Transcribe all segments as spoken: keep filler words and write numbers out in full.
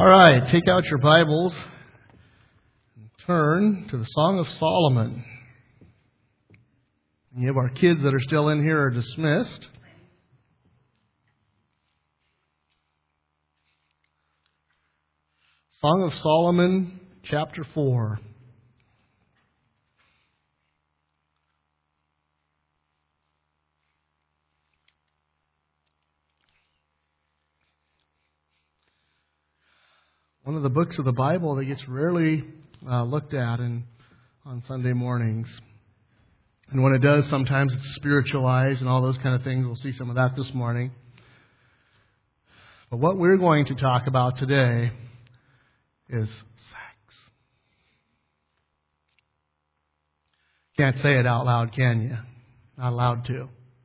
All right, take out your Bibles and turn to the Song of Solomon. Any of our kids that are still in here are dismissed. Song of Solomon, chapter four. One of the books of the Bible that gets rarely uh, looked at in, on Sunday mornings. And when it does, sometimes it's spiritualized and all those kind of things. We'll see some of that this morning. But what we're going to talk about today is sex. Can't say it out loud, can you? Not allowed to.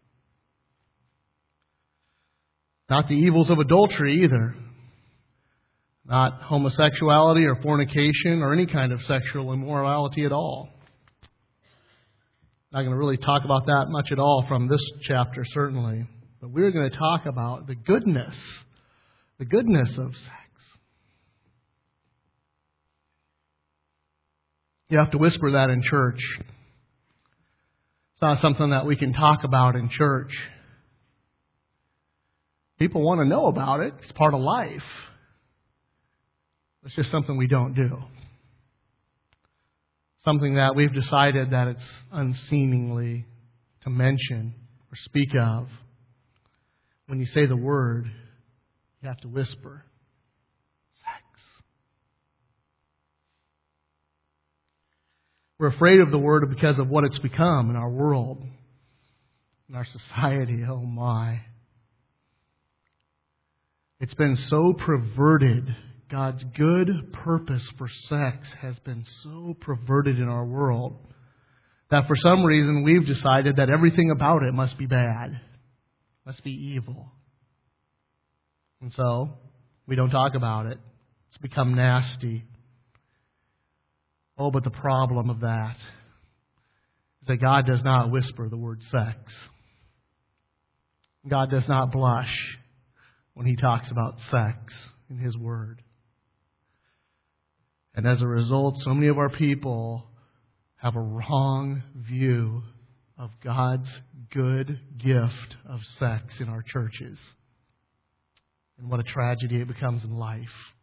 Not the evils of adultery either. Not homosexuality or fornication or any kind of sexual immorality at all. Not going to really talk about that much at all from this chapter, certainly. But we're going to talk about the goodness, the goodness of sex. You have to whisper that in church. It's not something that we can talk about in church. People want to know about it. It's part of life. It's just something we don't do. Something that we've decided that it's unseemingly to mention or speak of. When you say the word, you have to whisper. Sex. We're afraid of the word because of what it's become in our world, in our society. Oh my. It's been so perverted. God's good purpose for sex has been so perverted in our world that for some reason we've decided that everything about it must be bad, must be evil. And so we don't talk about it. It's become nasty. Oh, but the problem of that is that God does not whisper the word sex. God does not blush when He talks about sex in His Word. And as a result, so many of our people have a wrong view of God's good gift of sex in our churches. And what a tragedy it becomes in life.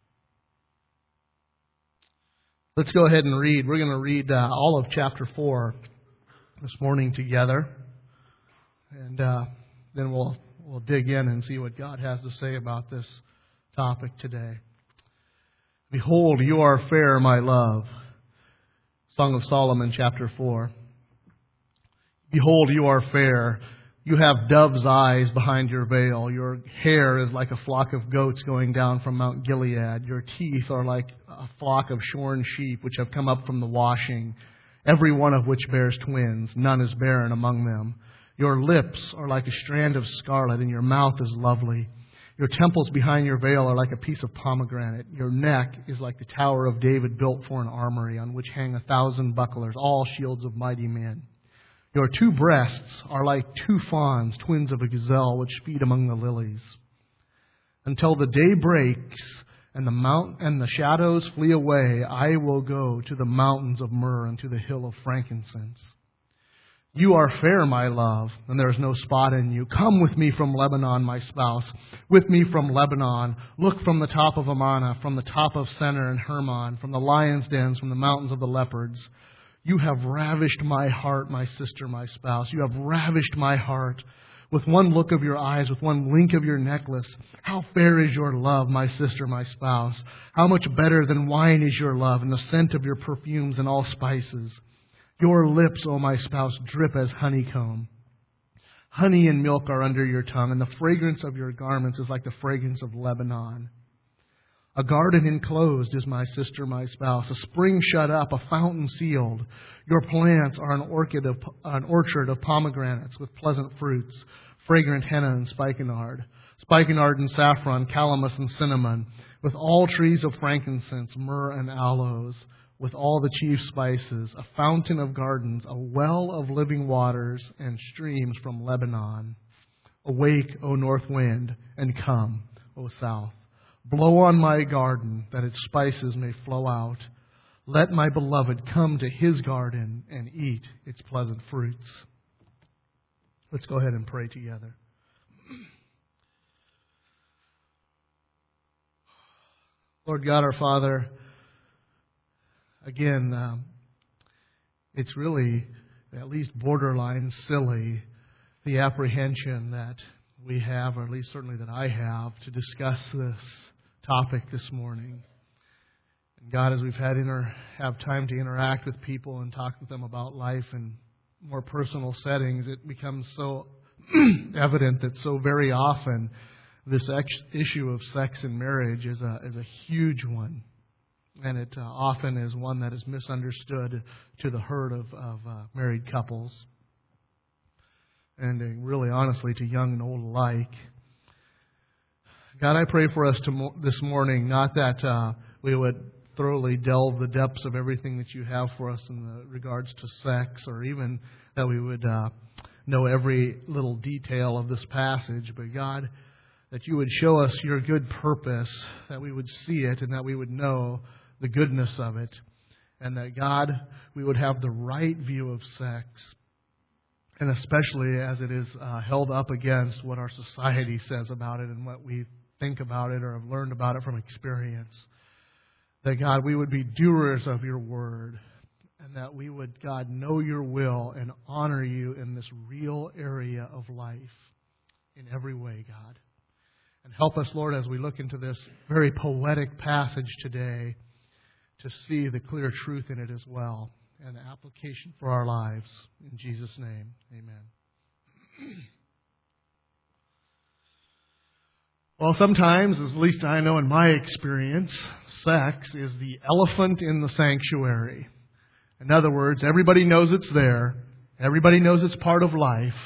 Let's go ahead and read. We're going to read uh, all of chapter four this morning together. And uh, then we'll, we'll dig in and see what God has to say about this topic today. Behold, you are fair, my love. Song of Solomon, chapter four. Behold, you are fair. You have dove's eyes behind your veil. Your hair is like a flock of goats going down from Mount Gilead. Your teeth are like a flock of shorn sheep which have come up from the washing, every one of which bears twins. None is barren among them. Your lips are like a strand of scarlet, and your mouth is lovely. Your temples behind your veil are like a piece of pomegranate. Your neck is like the tower of David built for an armory, on which hang a thousand bucklers, all shields of mighty men. Your two breasts are like two fawns, twins of a gazelle, which feed among the lilies. Until the day breaks and the mount and the shadows flee away, I will go to the mountains of myrrh and to the hill of frankincense. You are fair, my love, and there is no spot in you. Come with me from Lebanon, my spouse. With me from Lebanon. Look from the top of Amana, from the top of Senir and Hermon, from the lions' dens, from the mountains of the leopards. You have ravished my heart, my sister, my spouse. You have ravished my heart. With one look of your eyes, with one link of your necklace. How fair is your love, my sister, my spouse. How much better than wine is your love, and the scent of your perfumes and all spices. Your lips, O my spouse, drip as honeycomb. Honey and milk are under your tongue, and the fragrance of your garments is like the fragrance of Lebanon. A garden enclosed is my sister, my spouse, a spring shut up, a fountain sealed. Your plants are an orchid of an orchard of pomegranates with pleasant fruits, fragrant henna and spikenard, spikenard and saffron, calamus and cinnamon, with all trees of frankincense, myrrh and aloes, with all the chief spices, a fountain of gardens, a well of living waters, and streams from Lebanon. Awake, O north wind, and come, O south. Blow on my garden, that its spices may flow out. Let my beloved come to his garden and eat its pleasant fruits. Let's go ahead and pray together. Lord God, our Father, again, um, it's really at least borderline silly, the apprehension that we have, or at least certainly that I have, to discuss this topic this morning. And God, as we've had inter- have time to interact with people and talk with them about life in more personal settings, it becomes so evident that so very often this ex- issue of sex and marriage is a is a huge one, and it uh, often is one that is misunderstood to the hurt of, of uh, married couples, and uh, really, honestly, to young and old alike. God, I pray for us to mo- this morning, not that uh, we would thoroughly delve the depths of everything that you have for us in the regards to sex, or even that we would uh, know every little detail of this passage, but God, that you would show us your good purpose, that we would see it and that we would know the goodness of it, and that, God, we would have the right view of sex, and especially as it is uh, held up against what our society says about it and what we think about it or have learned about it from experience. That, God, we would be doers of your word, and that we would, God, know your will and honor you in this real area of life in every way, God. And help us, Lord, as we look into this very poetic passage today, to see the clear truth in it as well, and the application for our lives. In Jesus' name, amen. Well, sometimes, at least I know in my experience, sex is the elephant in the sanctuary. In other words, everybody knows it's there. Everybody knows it's part of life.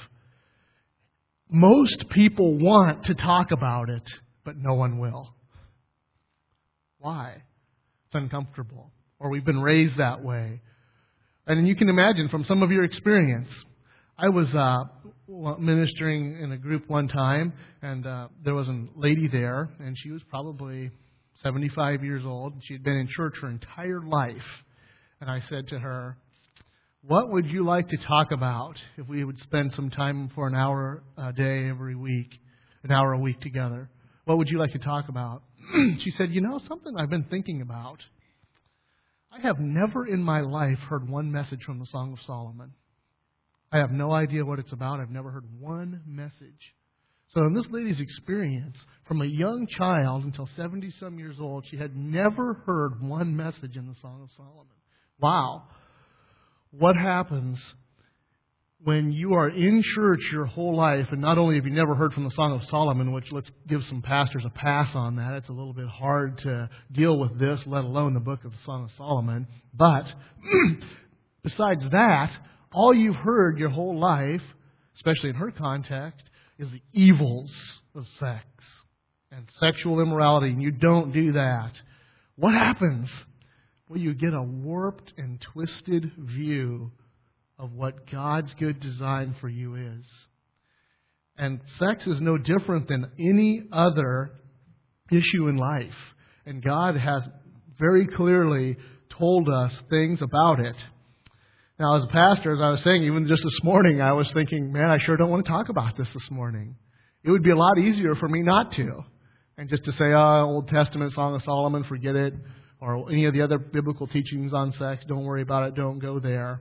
Most people want to talk about it, but no one will. Why? It's uncomfortable. Or we've been raised that way. And you can imagine from some of your experience. I was uh, ministering in a group one time, and uh, there was a lady there, and she was probably seventy-five years old. She had been in church her entire life. And I said to her, what would you like to talk about if we would spend some time for an hour a day every week, an hour a week together? What would you like to talk about? She said, you know, something I've been thinking about. I have never in my life heard one message from the Song of Solomon. I have no idea what it's about. I've never heard one message. So in this lady's experience, from a young child until seventy-some years old, she had never heard one message in the Song of Solomon. Wow. What happens when you are in church your whole life, and not only have you never heard from the Song of Solomon, which let's give some pastors a pass on that. It's a little bit hard to deal with this, let alone the book of the Song of Solomon. But besides that, all you've heard your whole life, especially in her context, is the evils of sex and sexual immorality, and you don't do that. What happens? Well, you get a warped and twisted view of what God's good design for you is. And sex is no different than any other issue in life. And God has very clearly told us things about it. Now, as a pastor, as I was saying, even just this morning, I was thinking, man, I sure don't want to talk about this this morning. It would be a lot easier for me not to. And just to say, oh, Old Testament, Song of Solomon, forget it. Or any of the other biblical teachings on sex, don't worry about it, don't go there.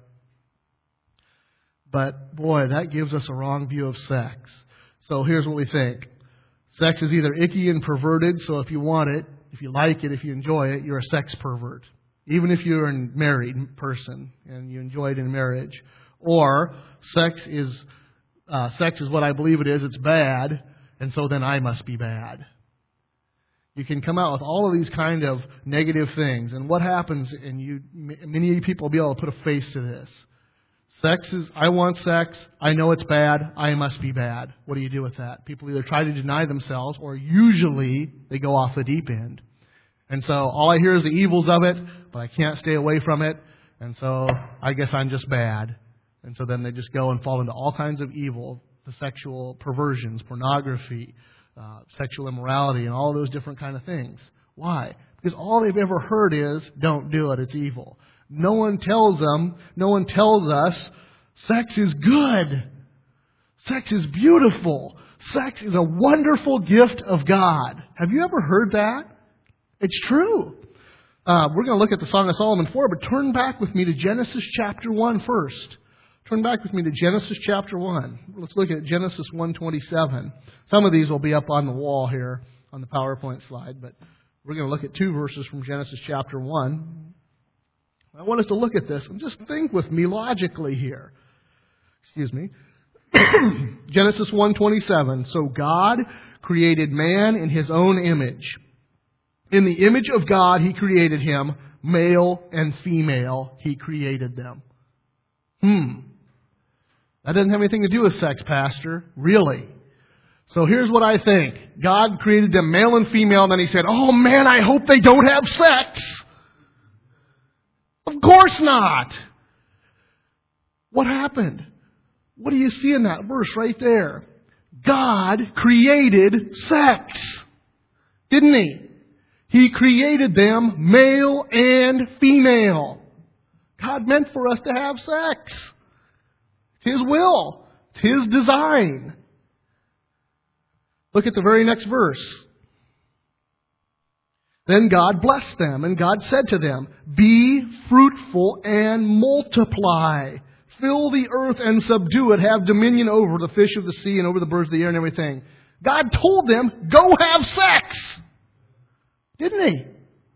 But, boy, that gives us a wrong view of sex. So here's what we think. Sex is either icky and perverted, so if you want it, if you like it, if you enjoy it, you're a sex pervert. Even if you're a married person and you enjoy it in marriage. Or sex is uh, sex is what I believe it is, it's bad, and so then I must be bad. You can come out with all of these kind of negative things. And what happens, and you, many people will be able to put a face to this. Sex is, I want sex, I know it's bad, I must be bad. What do you do with that? People either try to deny themselves, or usually they go off the deep end. And so all I hear is the evils of it, but I can't stay away from it, and so I guess I'm just bad. And so then they just go and fall into all kinds of evil, the sexual perversions, pornography, uh, sexual immorality and all those different kind of things. Why? Because all they've ever heard is, don't do it, it's evil. No one tells them, no one tells us, sex is good. Sex is beautiful. Sex is a wonderful gift of God. Have you ever heard that? It's true. Uh, we're going to look at the Song of Solomon four, but turn back with me to Genesis chapter one first. Turn back with me to Genesis chapter one. Let's look at Genesis one twenty-seven. Some of these will be up on the wall here on the PowerPoint slide, but we're going to look at two verses from Genesis chapter one. I want us to look at this and just think with me logically here. Excuse me. Genesis one twenty-seven. So God created man in His own image. In the image of God He created him. Male and female He created them. Hmm. That doesn't have anything to do with sex, Pastor. Really? So here's what I think. God created them male and female, and then He said, oh man, I hope they don't have sex. Of course not. What happened? What do you see in that verse right there? God created sex. Didn't He? He created them male and female. God meant for us to have sex. It's His will. It's His design. Look at the very next verse. Then God blessed them, and God said to them, be fruitful and multiply. Fill the earth and subdue it. Have dominion over the fish of the sea and over the birds of the air and everything. God told them, go have sex. Didn't He?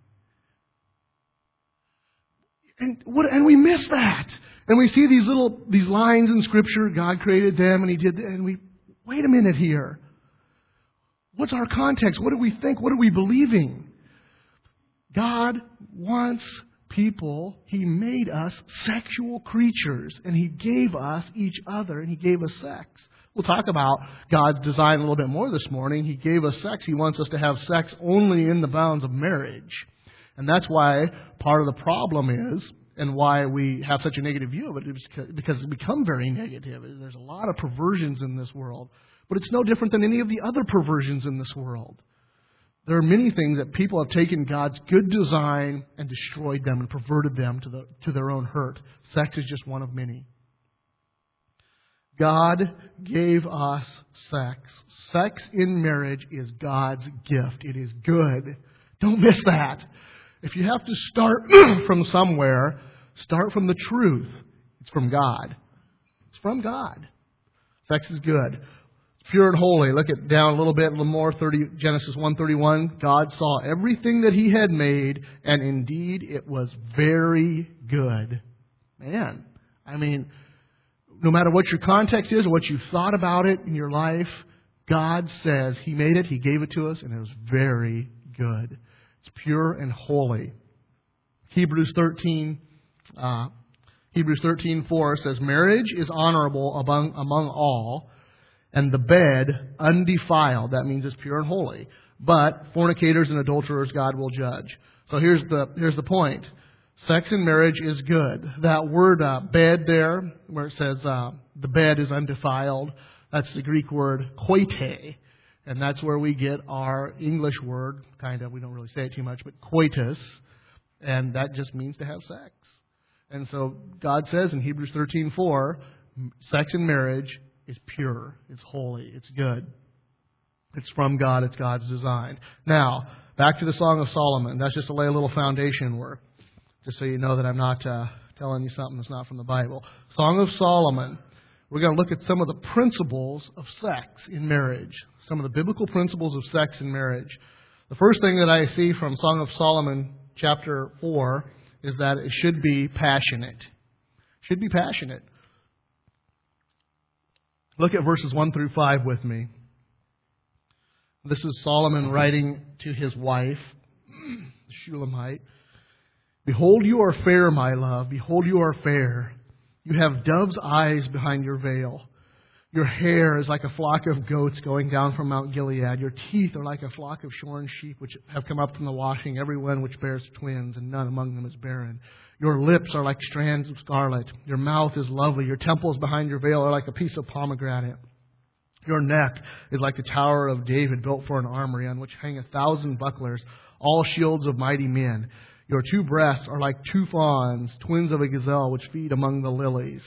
And what, and we miss that. And we see these little these lines in Scripture. God created them, and He did. And we wait a minute here. What's our context? What do we think? What are we believing? God wants people. He made us sexual creatures, and He gave us each other, and He gave us sex. We'll talk about God's design a little bit more this morning. He gave us sex. He wants us to have sex only in the bounds of marriage. And that's why part of the problem is, and why we have such a negative view of it, is because it's become very negative. There's a lot of perversions in this world. But it's no different than any of the other perversions in this world. There are many things that people have taken God's good design and destroyed them and perverted them to the to their own hurt. Sex is just one of many. God gave us sex. Sex in marriage is God's gift. It is good. Don't miss that. If you have to start from somewhere, start from the truth. It's from God. It's from God. Sex is good. It's pure and holy. Look at down a little bit, a little more. thirty, Genesis one thirty-one. God saw everything that He had made, and indeed it was very good. Man, I mean, no matter what your context is or what you thought about it in your life, God says He made it, He gave it to us, and it was very good. It's pure and holy. Hebrews thirteen, uh, Hebrews thirteen four says, marriage is honorable among among all, and the bed undefiled. That means it's pure and holy. But fornicators and adulterers God will judge. So here's the here's the point. Sex in marriage is good. That word uh, bed there, where it says uh, the bed is undefiled, that's the Greek word koite. And that's where we get our English word, kind of, we don't really say it too much, but coitus. And that just means to have sex. And so God says in Hebrews thirteen four, sex in marriage is pure, it's holy, it's good. It's from God, it's God's design. Now, back to the Song of Solomon. That's just to lay a little foundation work. Just so you know that I'm not uh, telling you something that's not from the Bible. Song of Solomon. We're going to look at some of the principles of sex in marriage. Some of the biblical principles of sex in marriage. The first thing that I see from Song of Solomon chapter four is that it should be passionate. It should be passionate. Look at verses one through five with me. This is Solomon writing to his wife, the Shulamite. Behold, you are fair, my love. Behold, you are fair. You have dove's eyes behind your veil. Your hair is like a flock of goats going down from Mount Gilead. Your teeth are like a flock of shorn sheep which have come up from the washing, every one which bears twins, and none among them is barren. Your lips are like strands of scarlet. Your mouth is lovely. Your temples behind your veil are like a piece of pomegranate. Your neck is like the tower of David built for an armory, on which hang a thousand bucklers, all shields of mighty men. Your two breasts are like two fawns, twins of a gazelle, which feed among the lilies.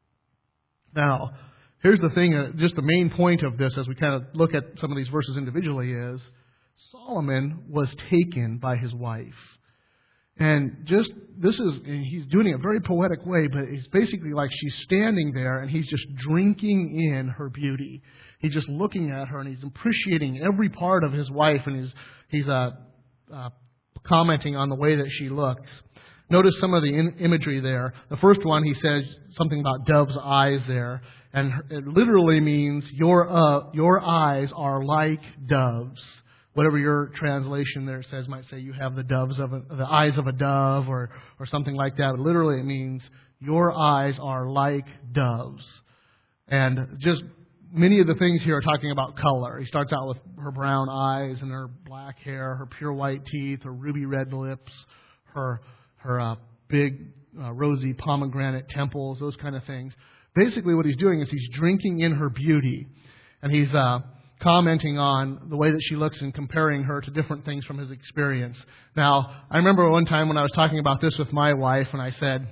Now, here's the thing, uh, just the main point of this as we kind of look at some of these verses individually is, Solomon was taken by his wife. And just, this is, he's doing it in a very poetic way, but it's basically like she's standing there and he's just drinking in her beauty. He's just looking at her and he's appreciating every part of his wife, and he's, he's uh, uh, commenting on the way that she looks. Notice some of the in- imagery there. The first one, he says something about dove's eyes there. And it literally means your, uh, your eyes are like doves. Whatever your translation there says might say you have the doves of a, the eyes of a dove or, or something like that. But literally it means your eyes are like doves. And just many of the things here are talking about color. He starts out with her brown eyes and her black hair, her pure white teeth, her ruby red lips, her her uh, big uh, rosy pomegranate temples, those kind of things. Basically what he's doing is he's drinking in her beauty. And he's uh, commenting on the way that she looks and comparing her to different things from his experience. Now, I remember one time when I was talking about this with my wife, and I said,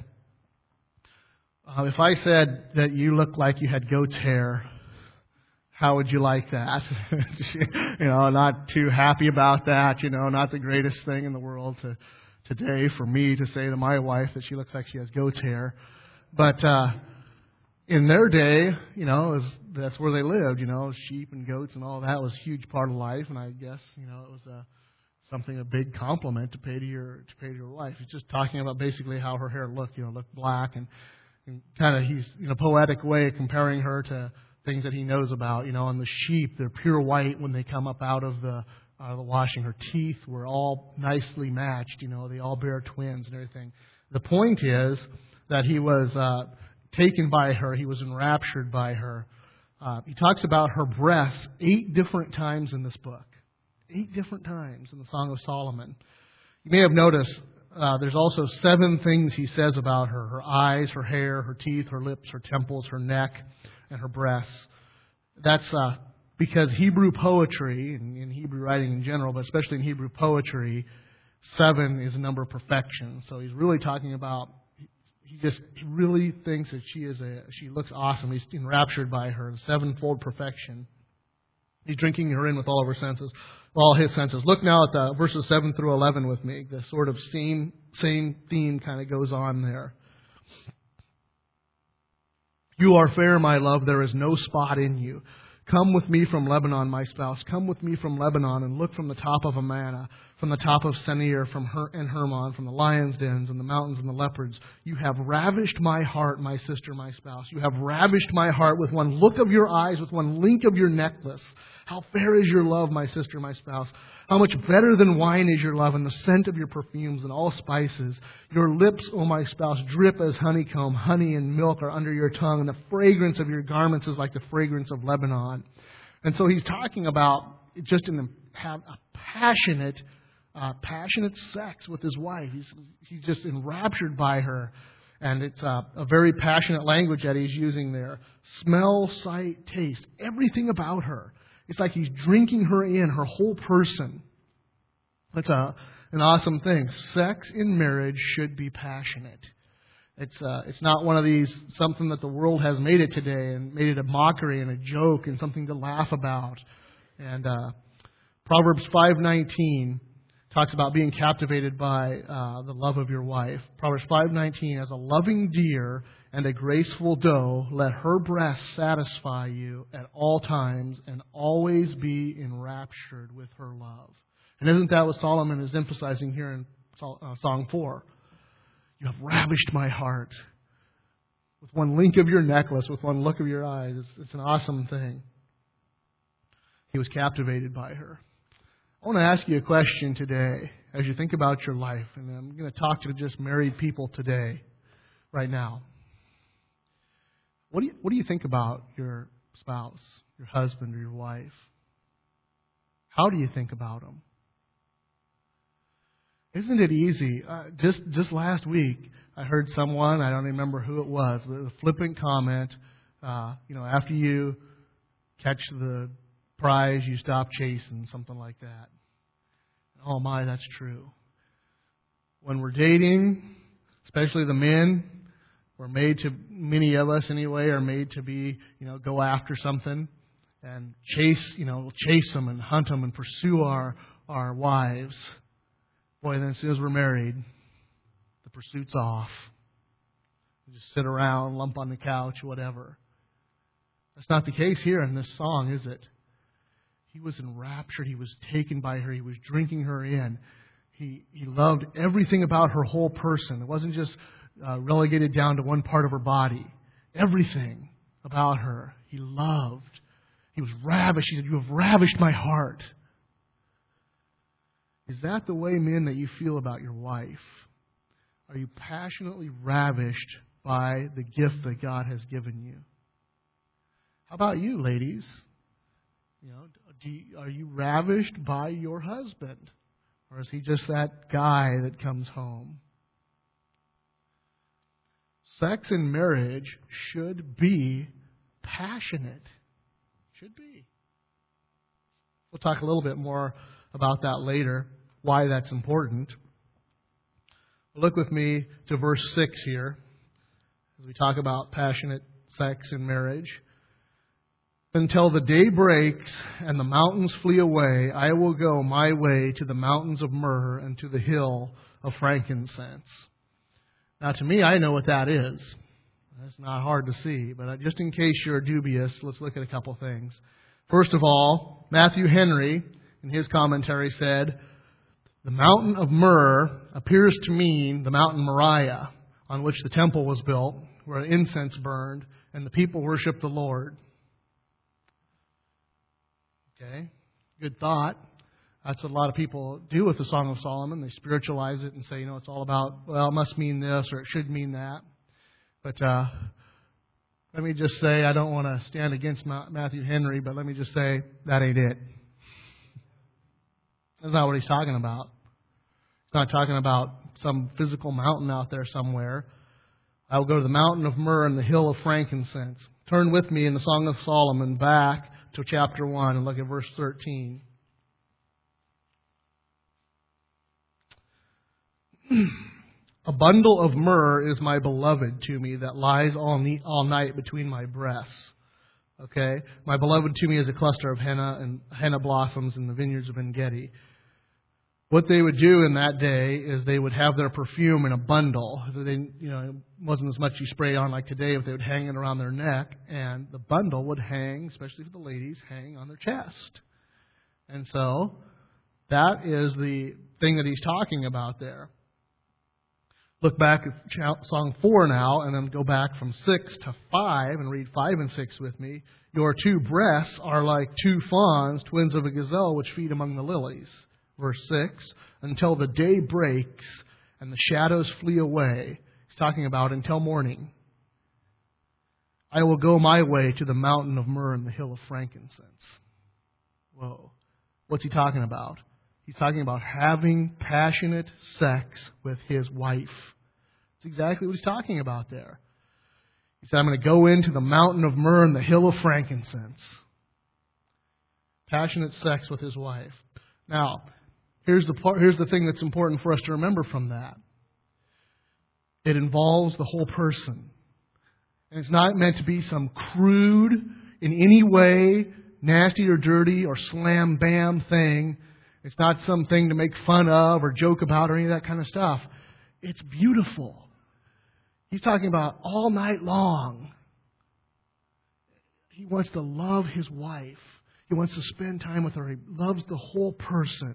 uh, if I said that you look like you had goat's hair, how would you like that? You know, not too happy about that, you know, not the greatest thing in the world to today for me to say to my wife that she looks like she has goat's hair. But uh in their day, you know, it was, that's where they lived, you know, sheep and goats and all that was a huge part of life. And I guess, you know, it was a, something, a big compliment to pay to your to pay to your wife. He's just talking about basically how her hair looked, you know, looked black. And, and kind of, he's, in a poetic way, comparing her to things that he knows about, you know, and the sheep, they're pure white when they come up out of the, out of the washing. Her teeth were all nicely matched, you know, they all bear twins and everything. The point is that he was Uh, taken by her. He was enraptured by her. Uh, he talks about her breasts eight different times in this book. Eight different times in the Song of Solomon. You may have noticed uh, there's also seven things he says about her. Her eyes, her hair, her teeth, her lips, her temples, her neck, and her breasts. That's uh, because Hebrew poetry, and in Hebrew writing in general, but especially in Hebrew poetry, seven is a number of perfection. So he's really talking about He just really thinks that she is a she looks awesome. He's enraptured by her, sevenfold perfection. He's drinking her in with all of her senses, all his senses. Look now at the verses seven through eleven with me. The sort of same same theme kind of goes on there. You are fair, my love. There is no spot in you. Come with me from Lebanon, my spouse. Come with me from Lebanon and look from the top of Amana, from the top of Senir, from Her and Hermon, from the lions' dens and the mountains and the leopards. You have ravished my heart, my sister, my spouse. You have ravished my heart with one look of your eyes, with one link of your necklace. How fair is your love, my sister, my spouse. How much better than wine is your love, and the scent of your perfumes and all spices. Your lips, O my spouse, drip as honeycomb. Honey and milk are under your tongue, and the fragrance of your garments is like the fragrance of Lebanon. And so he's talking about just in have a passionate, uh, passionate sex with his wife. He's he's just enraptured by her, and it's a, a very passionate language that he's using there. Smell, sight, taste, everything about her. It's like he's drinking her in, her whole person. That's a, an awesome thing. Sex in marriage should be passionate. It's uh, it's not one of these, something that the world has made it today and made it a mockery and a joke and something to laugh about. And uh, Proverbs five nineteen talks about being captivated by uh, the love of your wife. Proverbs five nineteen, as a loving deer and a graceful doe, let her breast satisfy you at all times and always be enraptured with her love. And isn't that what Solomon is emphasizing here in Song four? You have ravished my heart with one link of your necklace, with one look of your eyes. It's, it's an awesome thing. He was captivated by her. I want to ask you a question today as you think about your life. And I'm going to talk to just married people today, right now. What do you, what do you think about your spouse, your husband, or your wife? How do you think about them? Isn't it easy? Uh, just just last week, I heard someone, I don't remember who it was, with a flippant comment, uh, you know, after you catch the prize, you stop chasing, something like that. Oh my, that's true. When we're dating, especially the men, we're made to, many of us anyway, are made to be, you know, go after something and chase, you know, chase them and hunt them and pursue our, our wives. Boy, then as soon as we're married, the pursuit's off. We just sit around, lump on the couch, whatever. That's not the case here in this song, is it? He was enraptured. He was taken by her. He was drinking her in. He he loved everything about her whole person. It wasn't just uh, relegated down to one part of her body. Everything about her he loved. He was ravished. He said, "You have ravished my heart." Is that the way, men, that you feel about your wife? Are you passionately ravished by the gift that God has given you? How about you, ladies? You know, do you, are you ravished by your husband? Or is he just that guy that comes home? Sex in marriage should be passionate. Should be. We'll talk a little bit more about that later, why that's important. Look with me to verse six here, as we talk about passionate sex in marriage. Until the day breaks and the mountains flee away, I will go my way to the mountains of myrrh and to the hill of frankincense. Now, to me, I know what that is. That's not hard to see, but just in case you're dubious, let's look at a couple things. First of all, Matthew Henry, in his commentary, said, the mountain of myrrh appears to mean the mountain Moriah, on which the temple was built, where incense burned, and the people worshiped the Lord. Okay, good thought. That's what a lot of people do with the Song of Solomon. They spiritualize it and say, you know, it's all about, well, it must mean this or it should mean that. But uh, let me just say, I don't want to stand against Matthew Henry, but let me just say, that ain't it. That's not what he's talking about. He's not talking about some physical mountain out there somewhere. I will go to the mountain of myrrh and the hill of frankincense. Turn with me in the Song of Solomon back to chapter one and look at verse thirteen. A bundle of myrrh is my beloved to me that lies all, ne- all night between my breasts. Okay? My beloved to me is a cluster of henna and henna blossoms in the vineyards of En-Gedi. What they would do in that day is they would have their perfume in a bundle. They, you know, it wasn't as much you spray on like today, but they would hang it around their neck, and the bundle would hang, especially for the ladies, hang on their chest. And so that is the thing that he's talking about there. Look back at Song four now, and then go back from six to five, and read five and six with me. Your two breasts are like two fawns, twins of a gazelle, which feed among the lilies. Verse six, until the day breaks and the shadows flee away. He's talking about until morning. I will go my way to the mountain of myrrh and the hill of frankincense. Whoa. What's he talking about? He's talking about having passionate sex with his wife. That's exactly what he's talking about there. He said, I'm going to go into the mountain of myrrh and the hill of frankincense. Passionate sex with his wife. Now, Here's the part, here's the thing that's important for us to remember from that. It involves the whole person. And it's not meant to be some crude, in any way, nasty or dirty or slam bam thing. It's not something to make fun of or joke about or any of that kind of stuff. It's beautiful. He's talking about all night long. He wants to love his wife. He wants to spend time with her. He loves the whole person.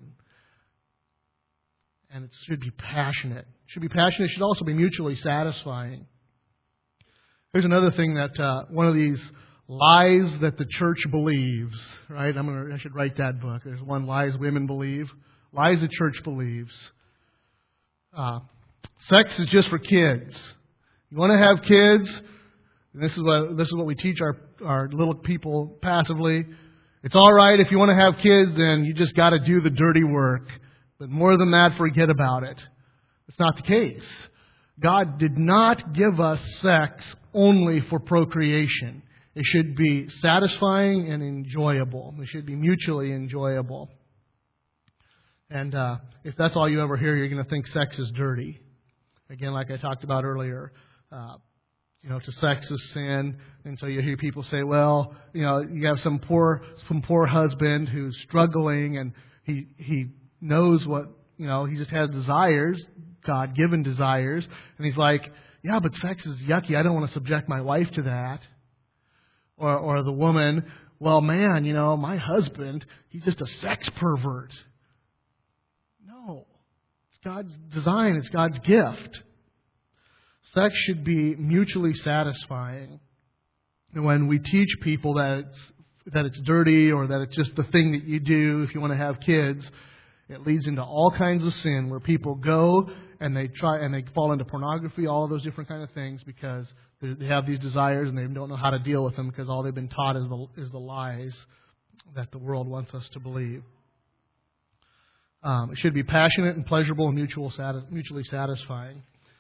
And it should be passionate. It should be passionate. It should also be mutually satisfying. Here's another thing that uh, one of these lies that the church believes. Right? I'm gonna. I should write that book. There's one lies women believe. Lies the church believes. Uh, sex is just for kids. You want to have kids? And this is what this is what we teach our our little people passively. It's all right if you want to have kids, then you just got to do the dirty work. But more than that, forget about it. It's not the case. God did not give us sex only for procreation. It should be satisfying and enjoyable. It should be mutually enjoyable. And uh, if that's all you ever hear, you're going to think sex is dirty. Again, like I talked about earlier, uh, you know, to sex is sin. And so you hear people say, well, you know, you have some poor some poor husband who's struggling and he he knows what, you know, he just has desires, God-given desires. And he's like, yeah, but sex is yucky. I don't want to subject my wife to that. Or, or the woman, well, man, you know, my husband, he's just a sex pervert. No. It's God's design. It's God's gift. Sex should be mutually satisfying. And when we teach people that it's, that it's dirty or that it's just the thing that you do if you want to have kids, it leads into all kinds of sin where people go and they try and they fall into pornography, all of those different kind of things because they have these desires and they don't know how to deal with them because all they've been taught is the is the lies that the world wants us to believe. Um, it should be passionate and pleasurable and mutual mutually satisfying.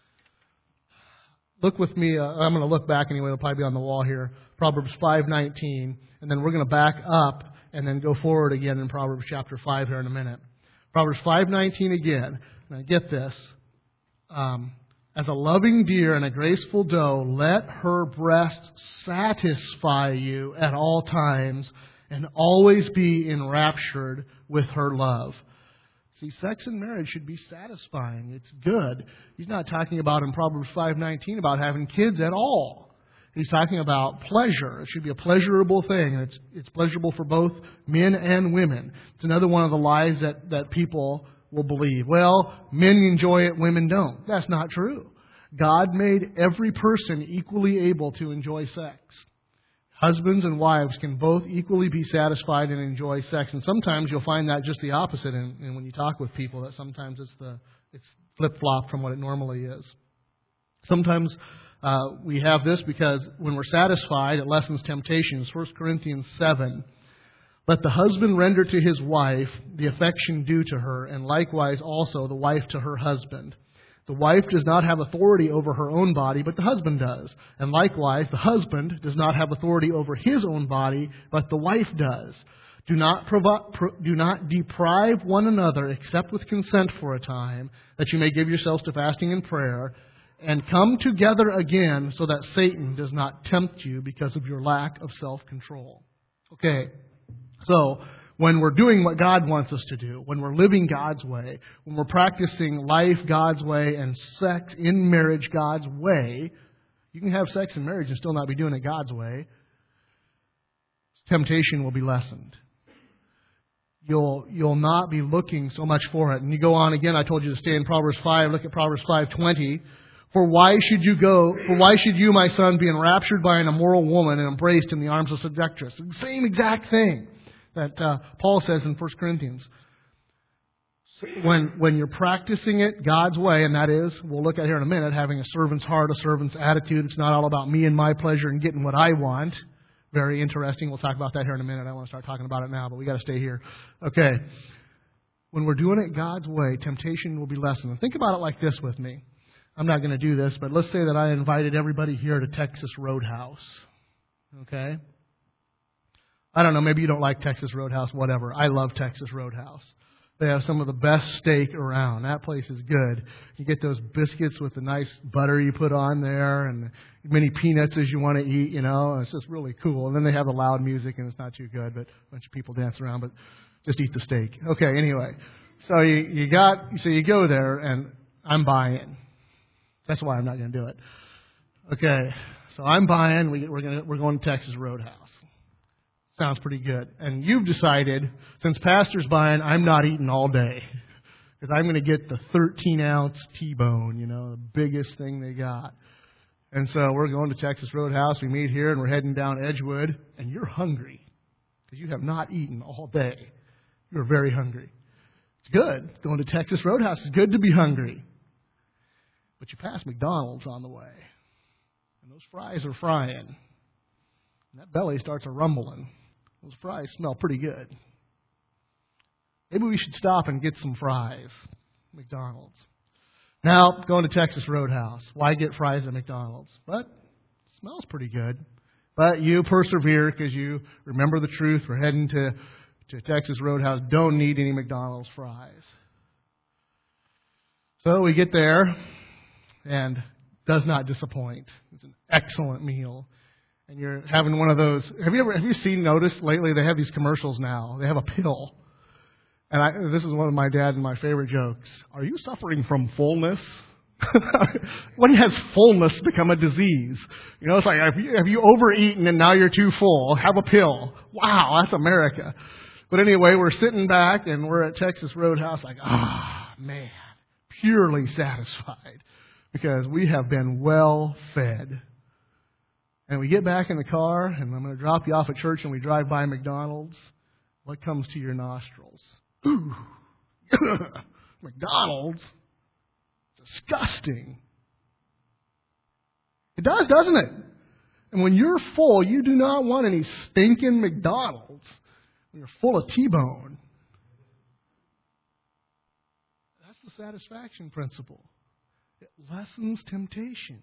Look with me. Uh, I'm going to look back anyway. It'll probably be on the wall here. Proverbs five nineteen, and then we're going to back up and then go forward again in Proverbs chapter five here in a minute. Proverbs five nineteen again. Now get this. Um, As a loving deer and a graceful doe, let her breast satisfy you at all times and always be enraptured with her love. See, sex and marriage should be satisfying. It's good. He's not talking about in Proverbs five nineteen about having kids at all. He's talking about pleasure. It should be a pleasurable thing. And it's, it's pleasurable for both men and women. It's another one of the lies that, that people will believe. Well, men enjoy it, women don't. That's not true. God made every person equally able to enjoy sex. Husbands and wives can both equally be satisfied and enjoy sex. And sometimes you'll find that just the opposite. And, and when you talk with people, that sometimes it's the it's flip-flop from what it normally is. Sometimes uh, we have this because when we're satisfied, it lessens temptations. First Corinthians seven. Let the husband render to his wife the affection due to her, and likewise also the wife to her husband. The wife does not have authority over her own body, but the husband does. And likewise, the husband does not have authority over his own body, but the wife does. Do not, provo- pro- do not deprive one another, except with consent for a time, that you may give yourselves to fasting and prayer, and come together again so that Satan does not tempt you because of your lack of self-control. Okay, so when we're doing what God wants us to do, when we're living God's way, when we're practicing life God's way and sex in marriage God's way, you can have sex in marriage and still not be doing it God's way. Temptation will be lessened. You'll you'll not be looking so much for it. And you go on again, I told you to stay in Proverbs five, look at Proverbs five twenty. For why should you go, for why should you, my son, be enraptured by an immoral woman and embraced in the arms of seductress? The same exact thing that uh, Paul says in First Corinthians. When when you're practicing it God's way, and that is, we'll look at here in a minute, having a servant's heart, a servant's attitude. It's not all about me and my pleasure and getting what I want. Very interesting. We'll talk about that here in a minute. I want to start talking about it now, but we got to stay here. Okay. When we're doing it God's way, temptation will be lessened. And think about it like this with me. I'm not going to do this, but let's say that I invited everybody here to Texas Roadhouse. Okay? I don't know, maybe you don't like Texas Roadhouse, whatever. I love Texas Roadhouse. They have some of the best steak around. That place is good. You get those biscuits with the nice butter you put on there and as many peanuts as you want to eat, you know. And it's just really cool. And then they have the loud music, and it's not too good, but a bunch of people dance around, but just eat the steak. Okay, anyway. So you, you got, so you go there, and I'm buying. That's why I'm not going to do it. Okay, so I'm buying. We, we're going we're going to Texas Roadhouse. Sounds pretty good. And you've decided, since Pastor's buying, I'm not eating all day. Because I'm going to get the thirteen ounce T-bone, you know, the biggest thing they got. And so we're going to Texas Roadhouse. We meet here, and we're heading down Edgewood. And you're hungry. Because you have not eaten all day. You're very hungry. It's good. Going to Texas Roadhouse is good to be hungry. But you pass McDonald's on the way. And those fries are frying. And that belly starts a rumbling. Those fries smell pretty good. Maybe we should stop and get some fries. McDonald's. Now, going to Texas Roadhouse. Why get fries at McDonald's? But it smells pretty good. But you persevere because you remember the truth. We're heading to, to Texas Roadhouse. Don't need any McDonald's fries. So we get there, and does not disappoint. It's an excellent meal. And you're having one of those. Have you ever have you seen, noticed lately, they have these commercials now. They have a pill. And I, this is one of my dad and my favorite jokes. Are you suffering from fullness? When has fullness become a disease? You know, it's like, have you, have you overeaten and now you're too full? Have a pill. Wow, that's America. But anyway, we're sitting back and we're at Texas Roadhouse like, ah, man, purely satisfied because we have been well fed. And we get back in the car and I'm going to drop you off at church and we drive by McDonald's. What comes to your nostrils? Ooh, McDonald's? Disgusting. It does, doesn't it? And when you're full, you do not want any stinking McDonald's. When you're full of T-bone. That's the satisfaction principle. It lessens temptation.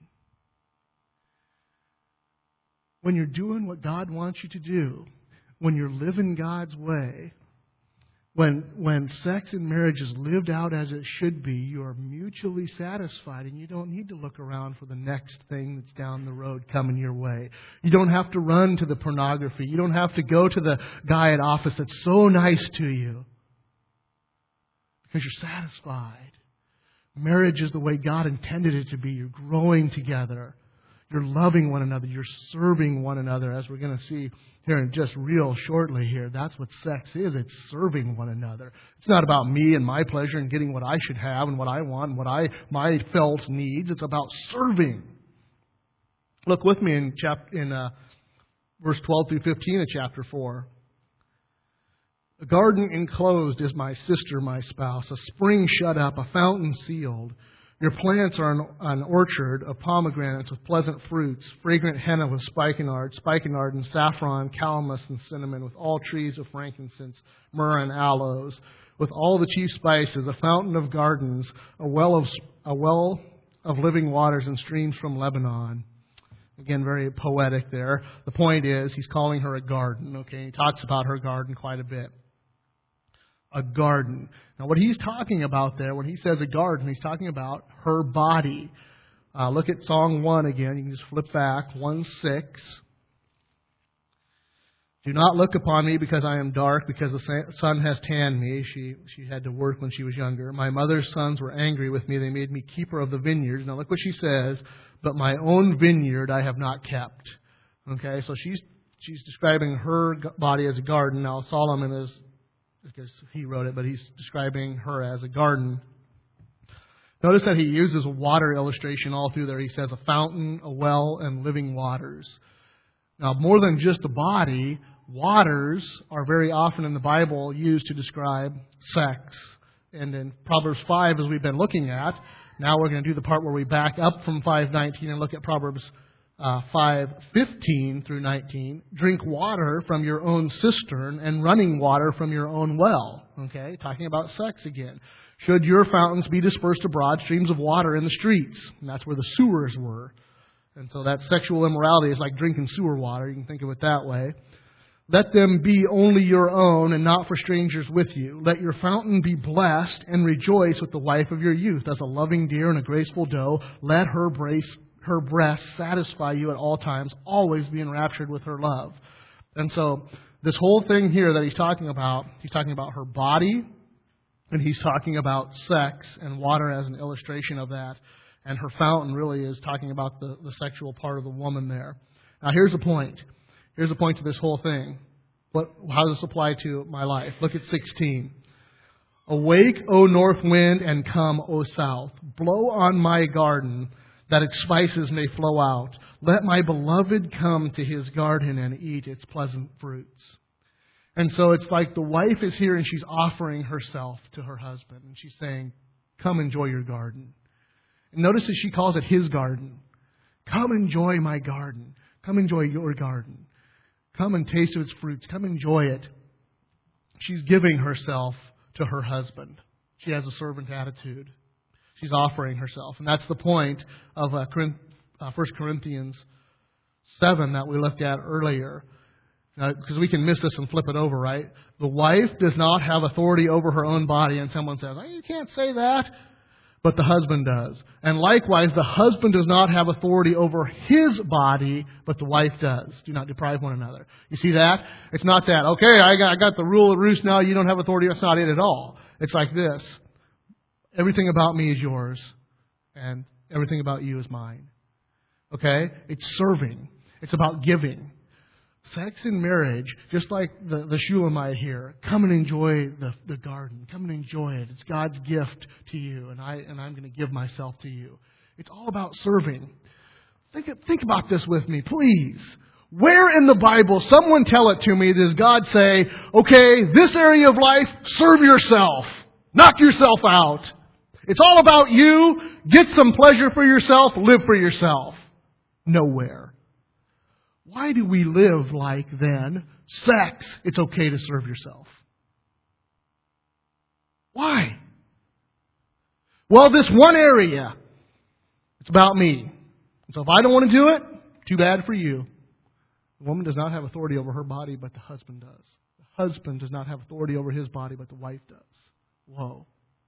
When you're doing what God wants you to do, when you're living God's way, When when sex and marriage is lived out as it should be, you are mutually satisfied and you don't need to look around for the next thing that's down the road coming your way. You don't have to run to the pornography. You don't have to go to the guy at office that's so nice to you because you're satisfied. Marriage is the way God intended it to be. You're growing together. You're loving one another. You're serving one another, as we're going to see here in just real shortly here. That's what sex is. It's serving one another. It's not about me and my pleasure and getting what I should have and what I want and what I my felt needs. It's about serving. Look with me in chapter in uh, verse twelve through fifteen of chapter four. A garden enclosed is my sister, my spouse, a spring shut up, a fountain sealed. Your plants are an, an orchard of pomegranates with pleasant fruits, fragrant henna with spikenard, spikenard and saffron, calamus and cinnamon, with all trees of frankincense, myrrh and aloes, with all the chief spices, a fountain of gardens, a well of a well of living waters and streams from Lebanon. Again, very poetic there. The point is, he's calling her a garden. Okay, he talks about her garden quite a bit. A garden. Now, what he's talking about there, when he says a garden, he's talking about her body. Uh, look at Song one again. You can just flip back. one six. Do not look upon me because I am dark, because the sun has tanned me. She she had to work when she was younger. My mother's sons were angry with me. They made me keeper of the vineyards. Now, look what she says. But my own vineyard I have not kept. Okay, so she's she's describing her body as a garden. Now, Solomon is, because he wrote it, but he's describing her as a garden. Notice that he uses a water illustration all through there. He says a fountain, a well, and living waters. Now, more than just a body, waters are very often in the Bible used to describe sex. And in Proverbs five, as we've been looking at, now we're going to do the part where we back up from five nineteen and look at Proverbs Uh, five fifteen through nineteen. Drink water from your own cistern and running water from your own well. Okay, talking about sex again. Should your fountains be dispersed abroad, streams of water in the streets? And that's where the sewers were. And so that sexual immorality is like drinking sewer water. You can think of it that way. Let them be only your own and not for strangers with you. Let your fountain be blessed and rejoice with the wife of your youth. As a loving deer and a graceful doe, let her brace her breasts satisfy you at all times, always be enraptured with her love. And so this whole thing here that he's talking about, he's talking about her body, and he's talking about sex and water as an illustration of that. And her fountain really is talking about the, the sexual part of the woman there. Now here's the point. Here's the point to this whole thing. What, how does this apply to my life? Look at sixteen. Awake, O north wind, and come, O south. Blow on my garden, that its spices may flow out. Let my beloved come to his garden and eat its pleasant fruits. And so it's like the wife is here and she's offering herself to her husband. And she's saying, come enjoy your garden. And notice that she calls it his garden. Come enjoy my garden. Come enjoy your garden. Come and taste of its fruits. Come enjoy it. She's giving herself to her husband. She has a servant attitude. She's offering herself. And that's the point of uh, First Corinthians seven that we looked at earlier. Because we can miss this and flip it over, right? The wife does not have authority over her own body. And someone says, oh, you can't say that. But the husband does. And likewise, the husband does not have authority over his body, but the wife does. Do not deprive one another. You see that? It's not that, okay, I got, I got the rule of roost now, you don't have authority. That's not it at all. It's like this. Everything about me is yours, and everything about you is mine. Okay? It's serving. It's about giving. Sex in marriage, just like the, the Shulamite here, come and enjoy the, the garden. Come and enjoy it. It's God's gift to you, and, I, and I'm going to give myself to you. It's all about serving. Think, think about this with me, please. Where in the Bible, someone tell it to me, does God say, okay, this area of life, serve yourself. Knock yourself out. It's all about you. Get some pleasure for yourself. Live for yourself. Nowhere. Why do we live like then? Sex, it's okay to serve yourself. Why? Well, this one area, it's about me. So if I don't want to do it, too bad for you. The woman does not have authority over her body, but the husband does. The husband does not have authority over his body, but the wife does. Whoa.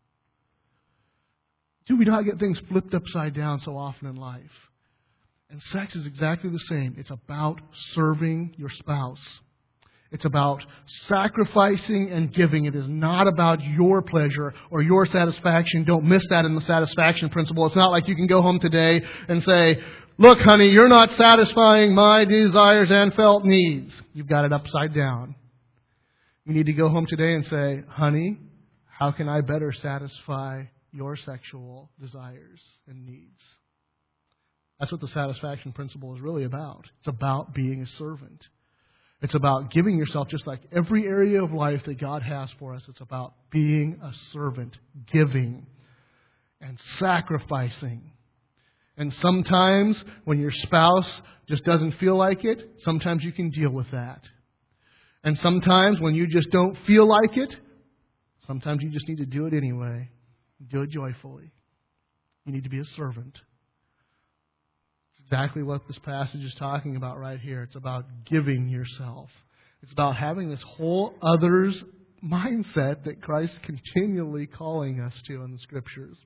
Do we not get things flipped upside down so often in life? And sex is exactly the same. It's about serving your spouse. It's about sacrificing and giving. It is not about your pleasure or your satisfaction. Don't miss that in the satisfaction principle. It's not like you can go home today and say, look, honey, you're not satisfying my desires and felt needs. You've got it upside down. You need to go home today and say, honey, how can I better satisfy your sexual desires and needs? That's what the satisfaction principle is really about. It's about being a servant. It's about giving yourself, just like every area of life that God has for us. It's about being a servant, giving, and sacrificing. And sometimes when your spouse just doesn't feel like it, sometimes you can deal with that. And sometimes when you just don't feel like it, sometimes you just need to do it anyway. Do it joyfully. You need to be a servant. Exactly what this passage is talking about right here. It's about giving yourself. It's about having this whole others mindset that Christ's continually calling us to in the Scriptures.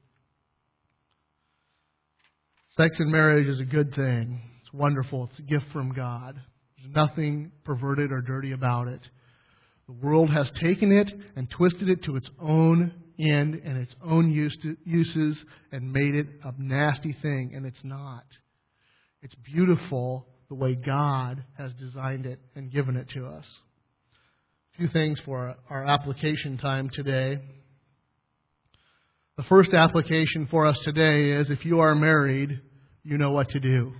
Sex in marriage is a good thing. It's wonderful. It's a gift from God. There's nothing perverted or dirty about it. The world has taken it and twisted it to its own end and its own use to, uses and made it a nasty thing, and it's not. It's beautiful the way God has designed it and given it to us. A few things for our application time today. The first application for us today is if you are married, you know what to do.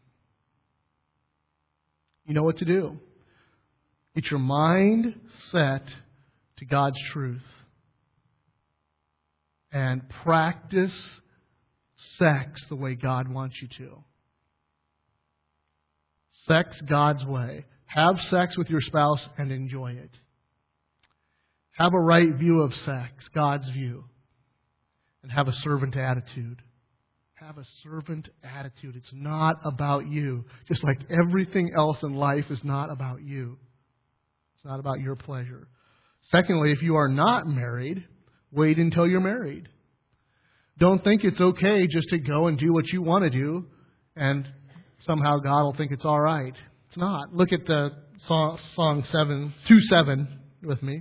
You know what to do. Get your mind set to God's truth. And practice sex the way God wants you to. Sex God's way. Have sex with your spouse and enjoy it. Have a right view of sex, God's view. And have a servant attitude. Have a servant attitude. It's not about you. Just like everything else in life is not about you. It's not about your pleasure. Secondly, if you are not married, wait until you're married. Don't think it's okay just to go and do what you want to do and somehow God will think it's all right. It's not. Look at the song, song seven, two seven with me.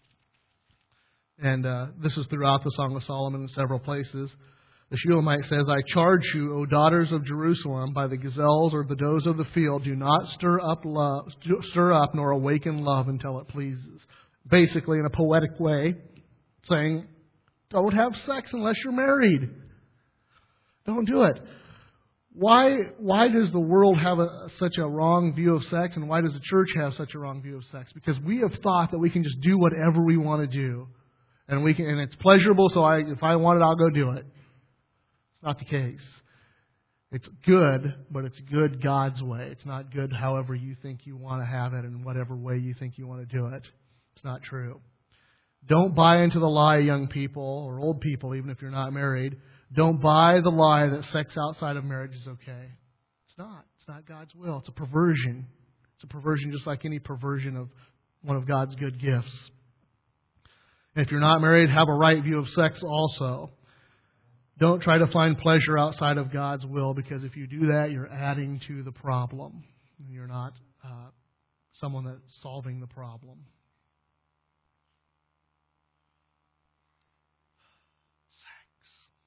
And uh, this is throughout the Song of Solomon in several places. The Shulamite says, I charge you, O daughters of Jerusalem, by the gazelles or the does of the field, do not stir up love, stir up nor awaken love until it pleases. Basically, in a poetic way, saying, don't have sex unless you're married. Don't do it. Why why does the world have a, such a wrong view of sex, and why does the church have such a wrong view of sex? Because we have thought that we can just do whatever we want to do, and we can, and it's pleasurable. So I, if I want it, I'll go do it. It's not the case. It's good, but it's good God's way. It's not good however you think you want to have it, and whatever way you think you want to do it. It's not true. Don't buy into the lie, young people or old people, even if you're not married. Don't buy the lie that sex outside of marriage is okay. It's not. It's not God's will. It's a perversion. It's a perversion just like any perversion of one of God's good gifts. And if you're not married, have a right view of sex also. Don't try to find pleasure outside of God's will, because if you do that, you're adding to the problem. You're not uh, someone that's solving the problem. Sex.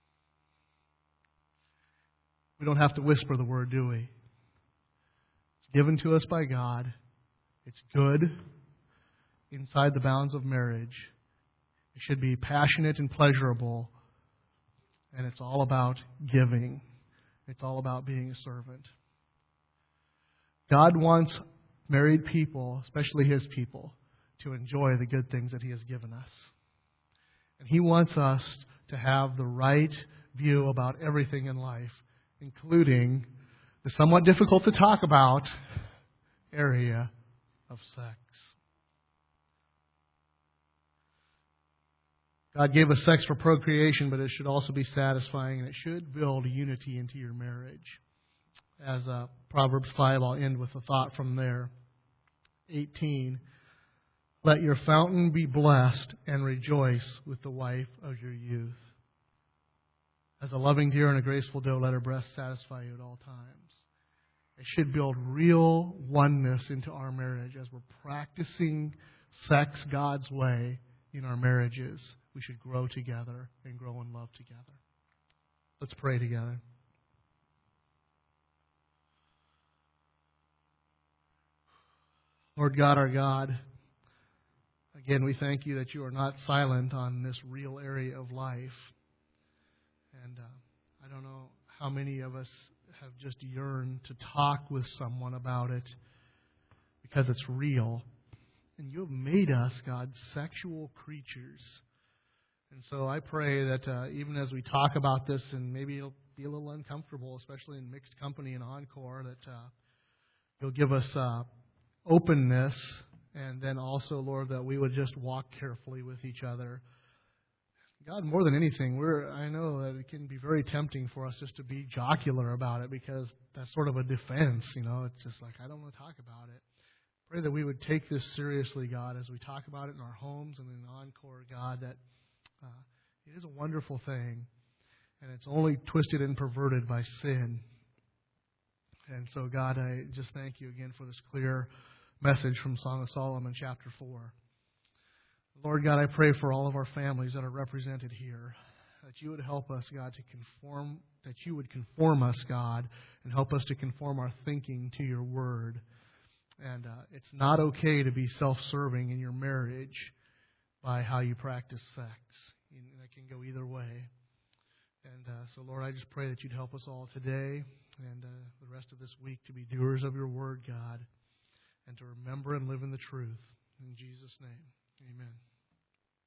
We don't have to whisper the word, do we? It's given to us by God. It's good inside the bounds of marriage. It should be passionate and pleasurable. And it's all about giving. It's all about being a servant. God wants married people, especially His people, to enjoy the good things that He has given us. And He wants us to have the right view about everything in life, including the somewhat difficult to talk about area of sex. God gave us sex for procreation, but it should also be satisfying, and it should build unity into your marriage. As uh, Proverbs five, I'll end with a thought from there. eighteen, let your fountain be blessed and rejoice with the wife of your youth. As a loving deer and a graceful doe, let her breast satisfy you at all times. It should build real oneness into our marriage as we're practicing sex God's way in our marriages. We should grow together and grow in love together. Let's pray together. Lord God, our God, again, we thank you that you are not silent on this real area of life. And uh, I don't know how many of us have just yearned to talk with someone about it because it's real. And you have made us, God, sexual creatures. And so I pray that uh, even as we talk about this, and maybe it'll be a little uncomfortable, especially in mixed company and encore, that uh, you'll give us uh, openness, and then also, Lord, that we would just walk carefully with each other. God, more than anything, we're I know that it can be very tempting for us just to be jocular about it, because that's sort of a defense, you know. It's just like, I don't want to talk about it. Pray that we would take this seriously, God, as we talk about it in our homes and in encore, God, that uh, it is a wonderful thing, and it's only twisted and perverted by sin. And so, God, I just thank you again for this clear message from Song of Solomon, chapter four. Lord God, I pray for all of our families that are represented here, that you would help us, God, to conform, that you would conform us, God, and help us to conform our thinking to your word. And uh, it's not okay to be self-serving in your marriage by how you practice sex. And that can go either way. And uh, so, Lord, I just pray that you'd help us all today and uh, the rest of this week to be doers of your word, God, and to remember and live in the truth. In Jesus' name, amen.